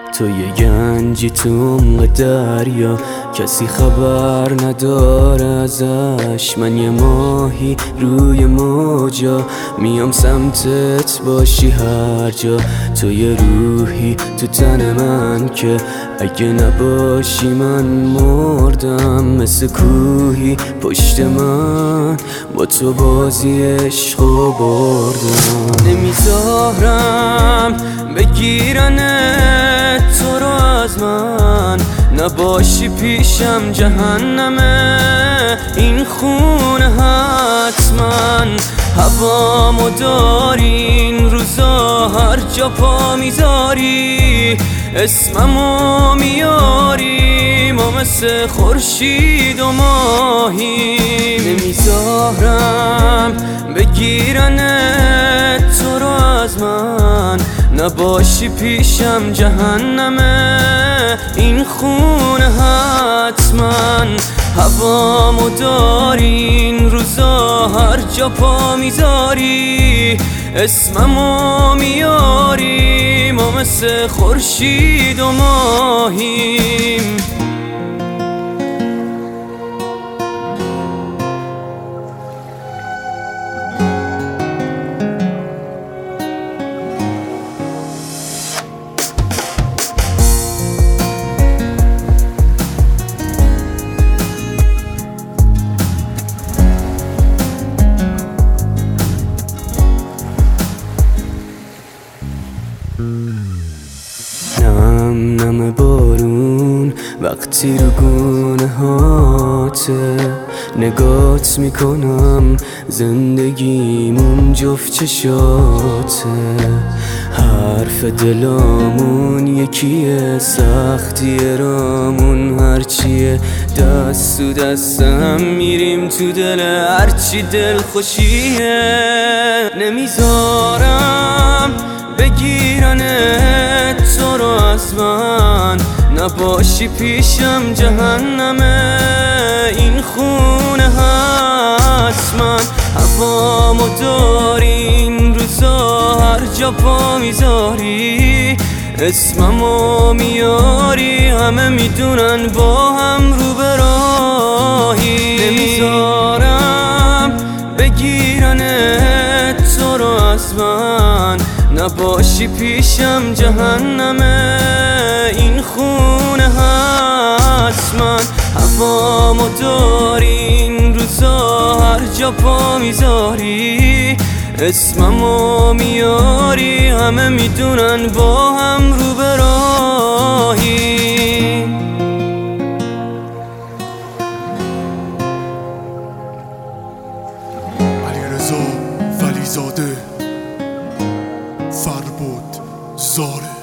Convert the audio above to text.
تو یه گنجی تو عمق دریا، کسی خبر نداره ازش. من یه ماهی روی موجا، میام سمتت باشی هر جا. تو یه روحی تو تن من که اگه نباشی من مردم. مثل کوهی پشت من با تو بازی عشقو بردم. نمیذارم بگیرنه تو رو از من، نباشی پیشم جهنمه این خونه حتما. هوامو داری این روزا، هر جا پا میذاری اسممو میاری. ما مثل خورشید و ماهی، نمیذارم بگیرنه تو رو از من، نباشی پیشم جهنمه این خونه حتما. هوامو داری این روزا، هر جا پا میذاری اسممو میاری. ما مثل خورشید و ماهیم. نم نم بارون وقتی رو گونه هاته، نگات میکنم زندگیمون جفت چشاته. حرف دلامون یکیه، سختی رامون هرچیه. دست تو دستم میریم تو دل هرچی دل خوشیه. نمیذارم بگیرنه تو رو از من، نباشی پیشم جهنمه این خونه حتما. هوامو داری این روزا، هر جا پا میذاری اسممو میاری. همه میدونن با هم رو به راهی. نمیذارم بگیرنه تو رو از من، نباشی پیشم جهنمه این خونه حتما. هوامو داری این روزا، هر جا پا میذاری اسممو میاری. همه میدونن با هم رو به راهی. علیرضا ولیزاده، فربود زاره.